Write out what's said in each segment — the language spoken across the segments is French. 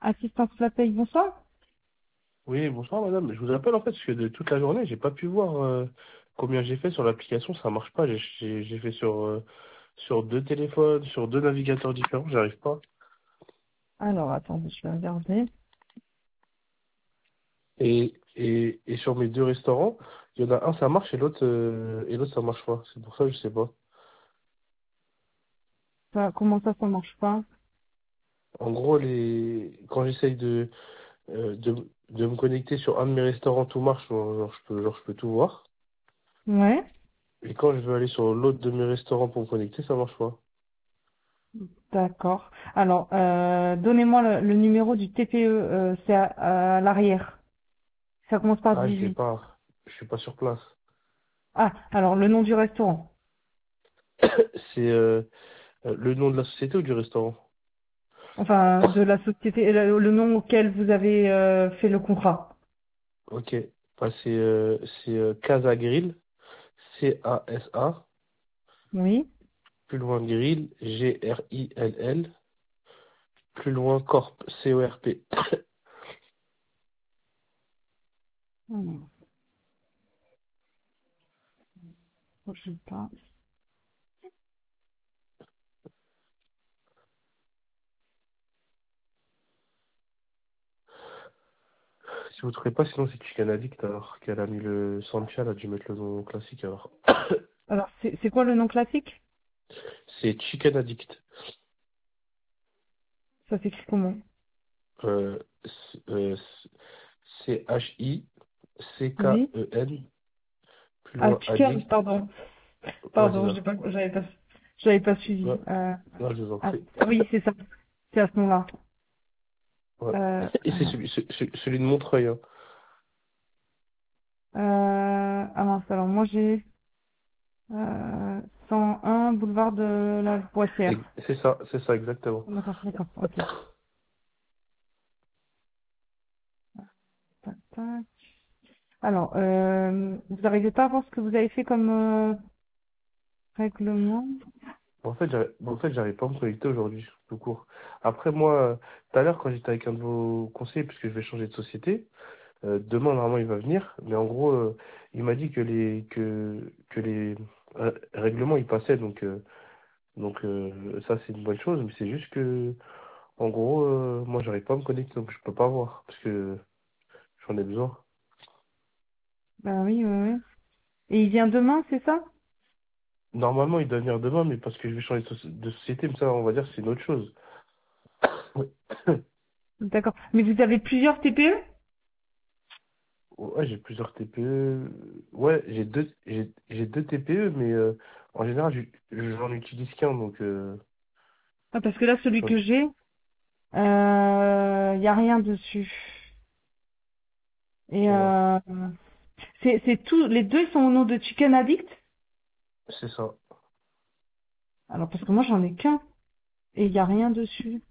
Assistance la paye, bonsoir. Oui, bonsoir madame. Je vous appelle en fait parce que de toute la journée, j'ai pas pu voir combien j'ai fait sur l'application, ça marche pas. J'ai fait sur deux téléphones, sur deux navigateurs différents, j'arrive pas. Alors, attendez, je vais regarder. Et sur mes deux restaurants, il y en a un ça marche et l'autre ça marche pas. C'est pour ça que je sais pas. Comment ça marche pas? En gros, quand j'essaye de me connecter sur un de mes restaurants, tout marche, genre je peux tout voir. Ouais, Et quand je veux aller sur l'autre de mes restaurants pour me connecter, ça marche pas. d'accord. Alors, donnez-moi le numéro du TPE, c'est à l'arrière. Ça commence par Ah, je l'ai 18. pas. Je suis pas sur place. Ah, alors, le nom du restaurant. C'est le nom de la société ou du restaurant? Enfin, de la société, le nom auquel vous avez fait le contrat. Ok. Bah, c'est Casa Grill, Casa, Oui. plus loin Grill, Grill, plus loin Corp, Corp. Alors, je sais pas. Si vous trouvez pas, sinon c'est Chicken Addict alors qu'elle a mis le Sancha, elle a dû mettre le nom classique alors. Alors, c'est quoi le nom classique? C'est Chicken Addict. Ça s'écrit comment? Euh, Oui. Chicken, plus Ah, loin chicken, Addict. pardon. Ouais, c'est Pardon, ça. j'avais pas suivi. Ouais, non, je vous en Ah, prie. oui, c'est ça. C'est à ce nom-là. Ouais. Et c'est Alors, celui de Montreuil, hein. ah mince, alors moi j'ai 101 boulevard de la Boissière. C'est ça exactement. D'accord, d'accord, ok. Tac, tac. Alors, vous n'arrivez pas à voir ce que vous avez fait comme règlement? En fait, j'arrive pas à me connecter aujourd'hui, tout court. Après, moi, tout à l'heure, quand j'étais avec un de vos conseillers, puisque je vais changer de société, demain, normalement, il va venir, mais en gros, il m'a dit que les règlements, ils passaient, donc ça, c'est une bonne chose, mais c'est juste que, en gros, moi, j'arrive pas à me connecter, donc je peux pas voir, parce que j'en ai besoin. Bah oui, oui, oui. Et il vient demain, c'est ça? Normalement, il doit venir demain, mais parce que je vais changer de société, mais ça, on va dire, c'est une autre chose. D'accord. Mais vous avez plusieurs TPE? Ouais, j'ai plusieurs TPE. Ouais, j'ai deux TPE, mais en général, j'en utilise qu'un, donc Ah, parce que là, celui j'en- que j'ai, il n'y a rien dessus. Et voilà, c'est tout, les deux sont au nom de Chicken Addict? c'est ça. Alors, parce que moi, j'en ai qu'un. Et il n'y a rien dessus.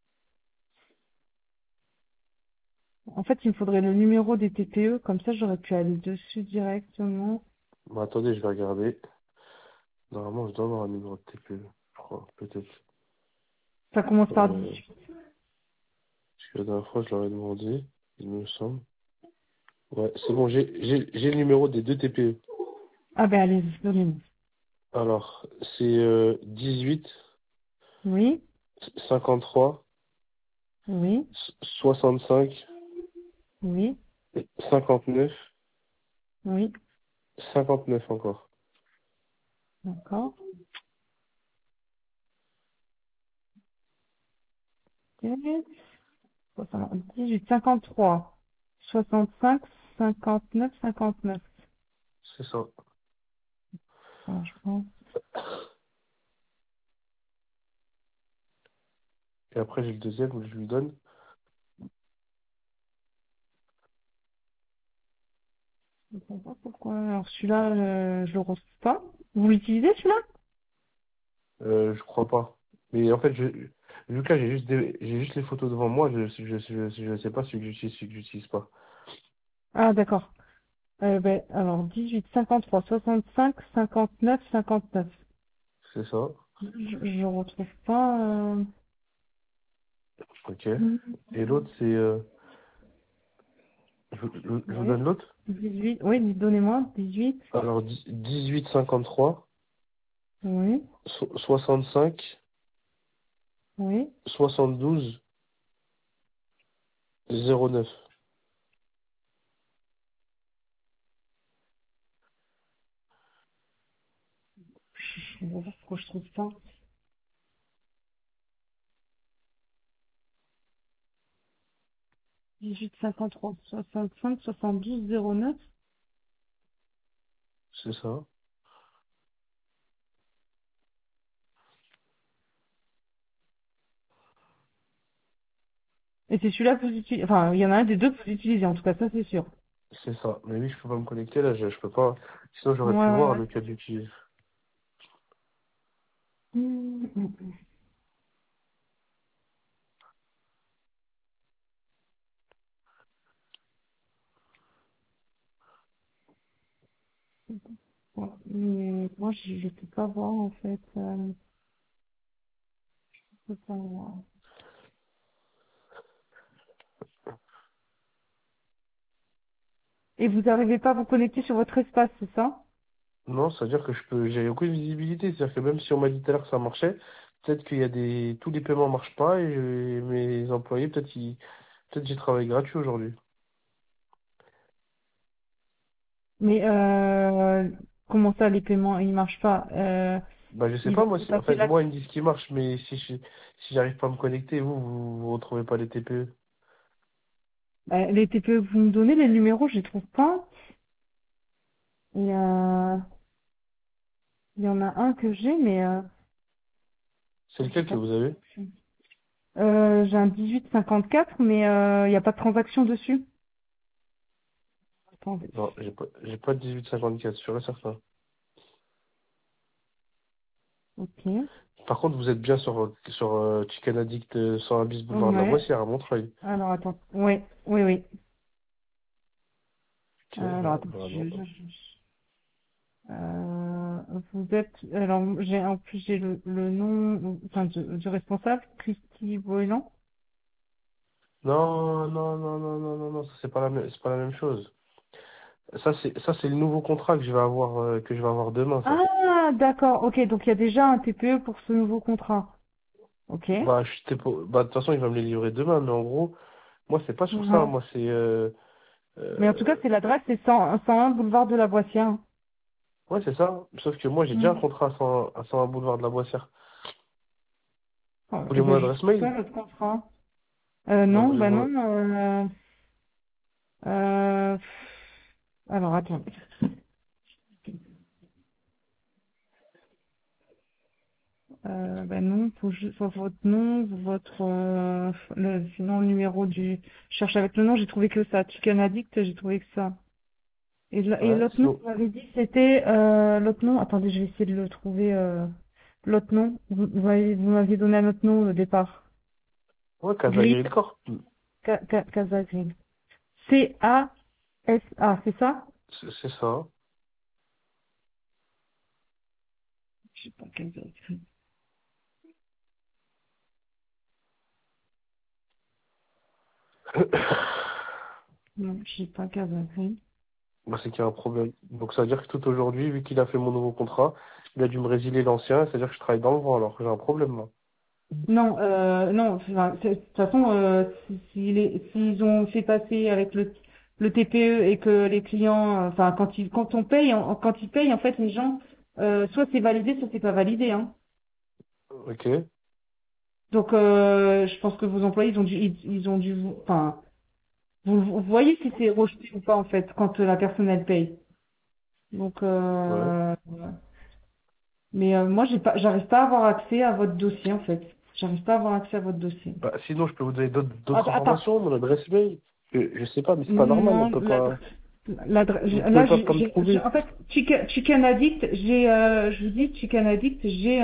En fait, il me faudrait le numéro des TPE, comme ça j'aurais pu aller dessus directement. Bon, attendez, je vais regarder. Normalement, je dois avoir un numéro de TPE, je crois, peut-être. Ça commence par Euh, 18. parce que la dernière fois, je leur ai demandé, il me semble. Ouais, c'est bon, j'ai le numéro des deux TPE. Ah ben allez-y, donnez-moi. Alors, c'est 18 Oui, 53 oui, 65 oui, 59 oui, 59 encore. d'accord. Ok. 18, 53, 65, 59, 59. C'est ça. Franchement. Et après, j'ai le deuxième où je lui donne. Je comprends pas pourquoi. Alors celui-là, je le retrouve pas. Vous l'utilisez celui-là? Je crois pas. Mais en fait, vu que là, j'ai juste les photos devant moi, je sais pas celui que j'utilise pas. Ah d'accord. Ben, alors 18, 53, 65, 59, 59. C'est ça. Je retrouve pas. Ok. Mhm. Et l'autre, c'est... je vous Oui. donne l'autre. 18. Oui, donnez-moi. 18. Alors, 1853, Oui. 65, Oui. 72, 09. Je vais voir pourquoi je trouve pas. 18, 53, 65, 72, 09. C'est ça. Et c'est celui-là que vous utilisez. Enfin, il y en a un des deux que vous utilisez, en tout cas, ça c'est sûr. C'est ça. Mais oui, je peux pas me connecter là, je peux pas. Sinon, Ouais, j'aurais pu ouais, voir ouais. lequel j'utilise. Mhm. Ouais, mais moi, je peux pas voir, en fait. Je peux pas voir. Et vous n'arrivez pas à vous connecter sur votre espace, c'est ça? Non, c'est-à-dire que j'ai aucune visibilité. C'est-à-dire que même si on m'a dit tout à l'heure que ça marchait, peut-être qu'il y a tous les paiements marchent pas et mes employés, peut-être j'ai travaillé gratuit aujourd'hui. Mais comment ça, les paiements, ils marchent pas? Bah, je sais Ils pas, ont moi, fait en passer fait, la... moi, ils me disent qu'il marche, mais si j'arrive pas à me connecter, vous retrouvez pas les TPE. les TPE que vous me donnez, les numéros, je les trouve pas. Et il y en a un que j'ai, mais C'est j'ai lequel que pas de vous avez? transaction. J'ai un 1854, mais il n'y a pas de transaction dessus. Attendez. Non, j'ai pas de 1854, sûr et certain. Ok. Par contre, vous êtes bien sur Chicken Addict 101 bis boulevard de la Ouais. Boissière à Montreuil. Alors, attends. Oui, oui, oui. Ok, Alors, attends. bah non. Vous êtes... Alors, en plus, j'ai le nom enfin, du responsable, Christy Boylan. Non, non, non, non, non, non, non, ça, c'est pas la même chose. Ça c'est le nouveau contrat que je vais avoir demain, ça. Ah, d'accord. Ok, donc il y a déjà un TPE pour ce nouveau contrat. Ok. Bah, de toute façon, il va me les livrer demain, mais en gros, moi, c'est pas sur ça. Mhm. Moi, c'est, Mais en tout cas, euh, c'est l'adresse, c'est 101 boulevard de la Boissière. ouais, c'est ça. Sauf que moi, j'ai déjà un Mhm. contrat à 101 boulevard de la Boissière. Vous voulez Eh mon ben, je adresse trouve mail? pas notre contrat. Bah, Non, bah donnez-moi. non. Euh, alors, attends. Bah non, faut votre nom, sinon le numéro du... Je cherche avec le nom, j'ai trouvé que ça. Chicken Addict, j'ai trouvé que ça. Et Ouais, l'autre nom, sinon. vous m'avez dit, c'était l'autre nom. Attendez, je vais essayer de le trouver. L'autre nom. Vous m'aviez donné un autre nom au départ. Ouais, Grill, Casagri Corp. Casa Grill. CASA, c'est ça? C'est ça. Je sais pas, Casa Grill. Non, je sais pas, Casa Grill. Bah, c'est qu'il y a un problème. Donc, ça veut dire que tout aujourd'hui, vu qu'il a fait mon nouveau contrat, il a dû me résilier l'ancien, c'est-à-dire que je travaille dans le vent alors que j'ai un problème, là. Non, non, enfin, de toute façon, s'ils ont fait passer avec le TPE et que les clients, enfin, quand on paye, quand ils payent, en fait, les gens, soit c'est validé, soit c'est pas validé, hein. Ok. Donc, je pense que vos employés, ils ont dû, enfin, vous voyez si c'est rejeté ou pas, en fait, quand la personne, elle paye. Donc, Ouais. mais moi, j'arrive pas à avoir accès à votre dossier, en fait. J'arrive pas à avoir accès à votre dossier. Bah, sinon, je peux vous donner d'autres Attends, informations, mon adresse mail. Je sais pas, mais c'est pas normal, non, vous pouvez là, pas me trouver. en fait, Chicken Addict, je vous dis, Chicken Addict,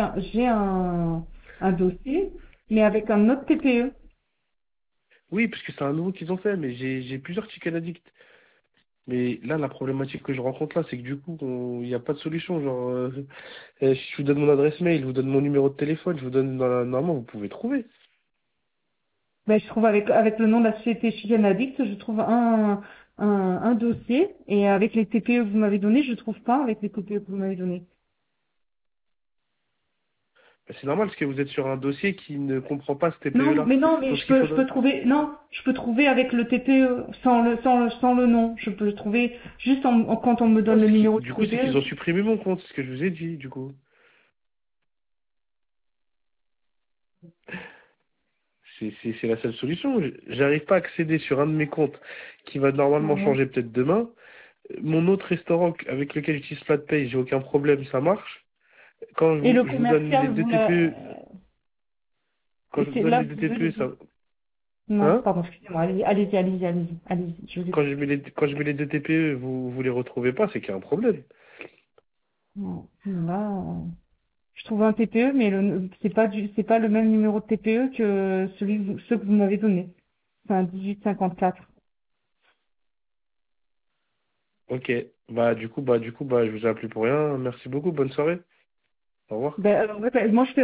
un dossier, mais avec un autre TPE. Oui, parce que c'est un nouveau qu'ils ont fait, mais j'ai plusieurs chicken addicts. Mais là, la problématique que je rencontre là, c'est que du coup, il n'y a pas de solution. Genre, je vous donne mon adresse mail, je vous donne mon numéro de téléphone, je vous donne normalement, vous pouvez trouver. Ben, je trouve avec le nom de la société Chicken Addict, je trouve un dossier et avec les TPE que vous m'avez donné, je trouve pas avec les TPE que vous m'avez donné. C'est normal parce que vous êtes sur un dossier qui ne comprend pas ce Non, TPE-là. mais non, mais Donc ce qu'il je peux faudrait... trouver, non, je peux trouver avec le TPE sans le nom. Je peux le trouver juste quand on me Non, donne le numéro de du coup, c'est qu'ils TPE. ont supprimé mon compte, c'est ce que je vous ai dit, du coup. C'est la seule solution. J'arrive pas à accéder sur un de mes comptes qui va normalement Ouais. changer peut-être demain. Mon autre restaurant avec lequel j'utilise FlatPay, j'ai aucun problème, ça marche. Et le Je vous donne les commercial, deux TPE, quand et je vous c'est donne là les deux vous devez TPE, ça, non, hein? pardon, excusez-moi, allez-y, je vous écoute. Quand je mets les deux TPE, vous les retrouvez pas, c'est qu'il y a un problème. Non, là, je trouve un TPE, mais c'est pas le même numéro de TPE que ceux que vous m'avez donné. C'est un 1854. Ok. Bah, je vous ai appelé pour rien. Merci beaucoup. Bonne soirée. Au revoir. Ben, moi, je fais